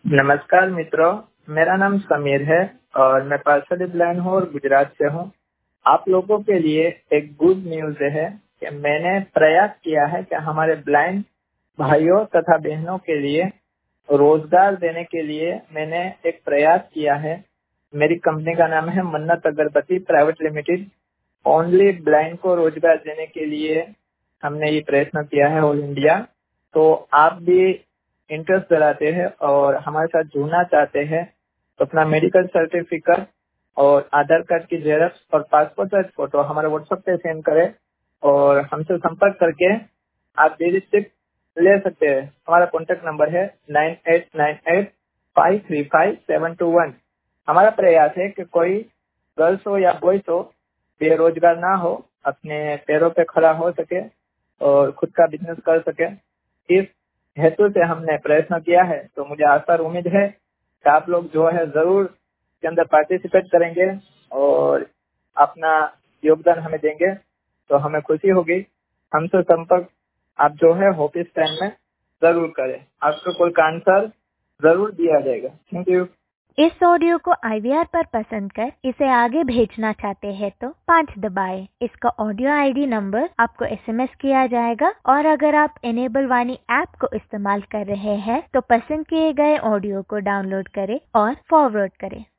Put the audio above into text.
नमस्कार मित्रों, मेरा नाम समीर है और मैं पार्शली ब्लाइंड हूँ और गुजरात से हूँ। आप लोगों के लिए एक गुड न्यूज़ है कि मैंने प्रयास किया है कि हमारे ब्लाइंड भाइयों तथा बहनों के लिए रोजगार देने के लिए मैंने एक प्रयास किया है। मेरी कंपनी का नाम है मन्नत अगरबत्ती प्राइवेट लिमिटेड। ओनली ब्लाइंड को रोजगार देने के लिए हमने ये प्रयत्न किया है ऑल इंडिया। तो आप भी इंटरेस्ट दिलाते हैं और हमारे साथ जुड़ना चाहते हैं तो अपना मेडिकल सर्टिफिकेट और आधार कार्ड की जेरॉक्स और पासपोर्ट साइज फोटो हमारे व्हाट्सएप पे सेंड करें और हमसे संपर्क करके आप डिस्ट्रिक्ट ले सकते हैं। हमारा कॉन्टेक्ट नंबर है 9898535721। हमारा प्रयास है कि कोई गर्ल्स हो या बॉयज हो, बेरोजगार ना हो, अपने पैरों पे खड़ा हो सके और खुद का बिजनेस कर सके। इस हेतु से हमने प्रयत्न किया है। तो मुझे आशा और उम्मीद है कि आप लोग जो है जरूर इसके अंदर पार्टिसिपेट करेंगे और अपना योगदान हमें देंगे तो हमें खुशी होगी। हमसे संपर्क आप जो है ऑफिस टाइम में जरूर करें, आपको कोई का आंसर जरूर दिया जाएगा। Thank you. इस ऑडियो को IVR पर पसंद कर इसे आगे भेजना चाहते हैं तो 5 दबाएं। इसका ऑडियो ID नंबर आपको SMS किया जाएगा और अगर आप इनेबल वाणी ऐप को इस्तेमाल कर रहे हैं तो पसंद किए गए ऑडियो को डाउनलोड करें और फॉरवर्ड करें।